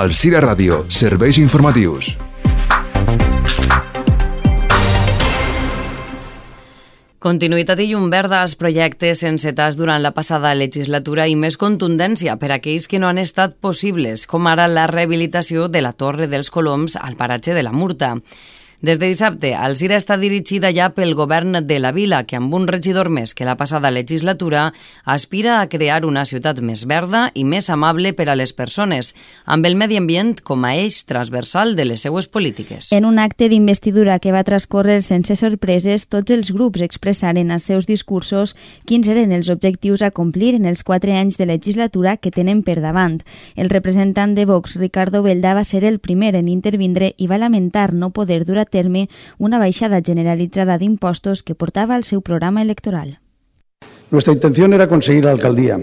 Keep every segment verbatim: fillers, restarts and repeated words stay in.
Alzira Ràdio, serveis informatius. Continuïtat i llum verda als projectes encetats durant la passada legislatura i més contundència per a aquells que no han estat possibles, com ara la rehabilitació de la Torre dels Coloms al paratge de la Murta. Des de dissabte, Alzira està dirigida ja pel govern de la vila, que amb un regidor més que la passada legislatura aspira a crear una ciutat més verda i més amable per a les persones, amb el medi ambient com a eix transversal de les seues polítiques. En un acte d'investidura que va transcórrer sense sorpreses, tots els grups expressaren als seus discursos quins eren els objectius a complir en els quatre anys de legislatura que tenen per davant. El representant de Vox, Ricardo Belda, va ser el primer en intervindre i va lamentar no poder dur a terme una baixada generalitzada d'impostos que portava al seu programa electoral. Nuestra intención era conseguir la alcaldía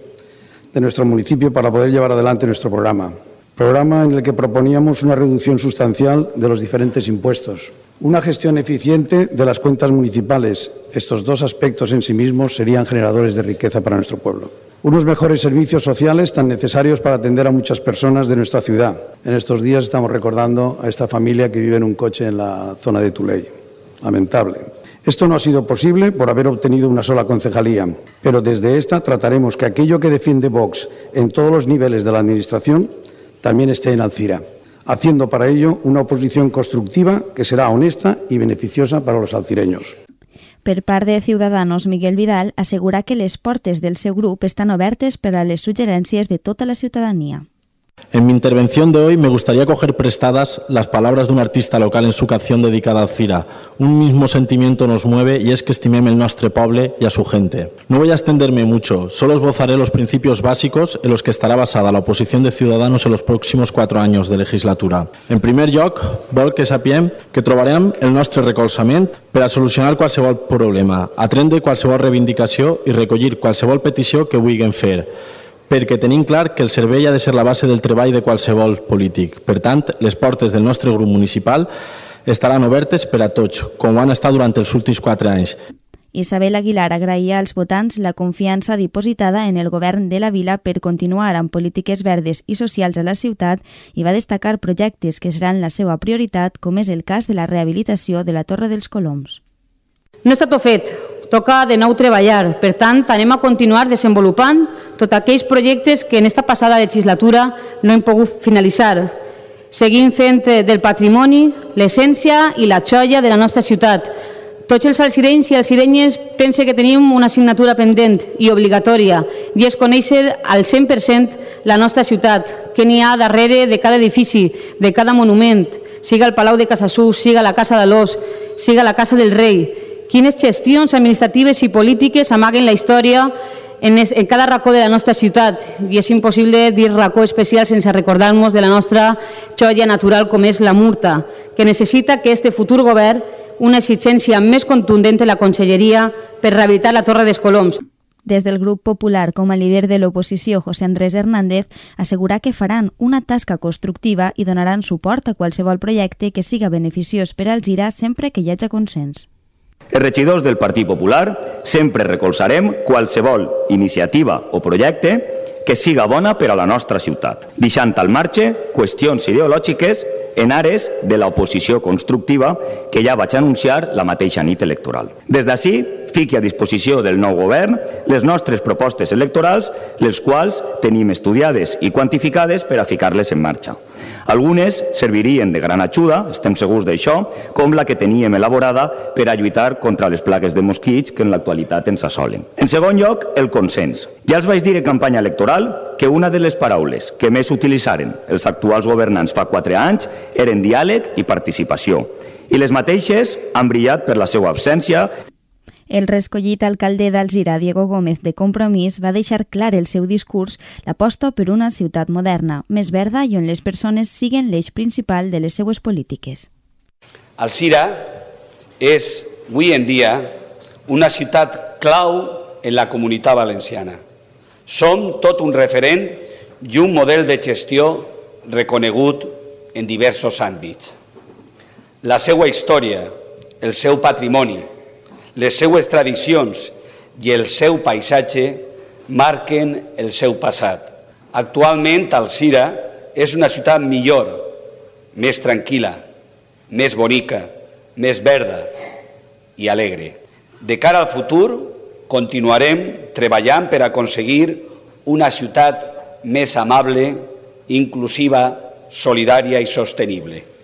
de nuestro municipio para poder llevar adelante nuestro programa. Programa en el que proponíamos una reducción sustancial de los diferentes impuestos, una gestión eficiente de las cuentas municipales. Estos dos aspectos en sí mismos serían generadores de riqueza para nuestro pueblo. Unos mejores servicios sociales tan necesarios para atender a muchas personas de nuestra ciudad. En estos días estamos recordando a esta familia que vive en un coche en la zona de Tuley. Lamentable. Esto no ha sido posible por haber obtenido una sola concejalía, pero desde esta trataremos que aquello que defiende Vox en todos los niveles de la Administración también esté en Alzira, haciendo para ello una oposición constructiva que será honesta y beneficiosa para los alcireños. Per part de Ciudadanos, Miguel Vidal assegura que les portes del seu grup estan obertes per a les suggerències de tota la ciutadania. En mi intervención de hoy me gustaría coger prestadas las palabras de un artista local en su canción dedicada a Alzira. Un mismo sentimiento nos mueve y es que estimem el nostre poble y a su gente. No voy a extenderme mucho, solo esbozaré los principios básicos en los que estará basada la oposición de Ciudadanos en los próximos cuatro años de legislatura. En primer lloc, vol que sapiem que trobarem el nostre recolzament per a solucionar qualsevol problema, atendre qualsevol reivindicació i recollir qualsevol petició que vulguin fer, perquè tenim clar que el servei ha de ser la base del treball de qualsevol polític. Per tant, les portes del nostre grup municipal estaran obertes per a tots, com ho han estat durant els últims quatre anys. Isabel Aguilar agraïa als votants la confiança dipositada en el govern de la vila per continuar amb polítiques verdes i socials a la ciutat i va destacar projectes que seran la seva prioritat, com és el cas de la rehabilitació de la Torre dels Coloms. No està tot fet. Toca de nou treballar. Per tant, anem a continuar desenvolupant tots aquells projectes que en esta passada legislatura no hem pogut finalitzar. Seguim fent del patrimoni l'essència i la joia de la nostra ciutat. Tots els alcirenys i alcirenyes pensen que tenim una assignatura pendent i obligatòria i és conèixer al cent per cent la nostra ciutat, què n'hi ha darrere de cada edifici, de cada monument, siga el Palau de Casassús, siga la Casa de l'Os, siga la Casa del Rei. Quines gestions administratives i polítiques amaguen la història en, es, en cada racó de la nostra ciutat. I és impossible dir racó especial sense recordar-nos de la nostra joia natural com és la Murta, que necessita que este futur govern una exigència més contundent en la conselleria per rehabilitar la Torre dels Coloms. Des del grup popular, com a líder de l'oposició, José Andrés Hernández, assegura que faran una tasca constructiva i donaran suport a qualsevol projecte que siga beneficiós per a Alzira sempre que hi hagi consens. Els regidors del Partit Popular sempre recolzarem qualsevol iniciativa o projecte que siga bona per a la nostra ciutat, deixant al marge qüestions ideològiques en ares de l'oposició constructiva que ja vaig anunciar la mateixa nit electoral. Des d'ací, fiqui a disposició del nou govern les nostres propostes electorals, les quals tenim estudiades i quantificades per a ficar-les en marxa. Algunes servirien de gran ajuda, estem segurs d'això, com la que teníem elaborada per a lluitar contra les plagues de mosquits que en l'actualitat ens assolen. En segon lloc, el consens. Ja els vaig dir en campanya electoral que una de les paraules que més utilitzaren els actuals governants fa quatre anys eren diàleg i participació, i les mateixes han brillat per la seva absència. El reescollit alcalde d'Alzira, Diego Gómez, de Compromís, va deixar clar el seu discurs l'aposta per una ciutat moderna, més verda i on les persones siguen l'eix principal de les seues polítiques. Alzira és, avui en dia, una ciutat clau en la comunitat valenciana. Som tot un referent i un model de gestió reconegut en diversos àmbits. La seva història, el seu patrimoni, les seues tradicions i el seu paisatge marquen el seu passat. Actualment, Alzira és una ciutat millor, més tranquil·la, més bonica, més verda i alegre. De cara al futur, continuarem treballant per aconseguir una ciutat més amable, inclusiva, solidària i sostenible.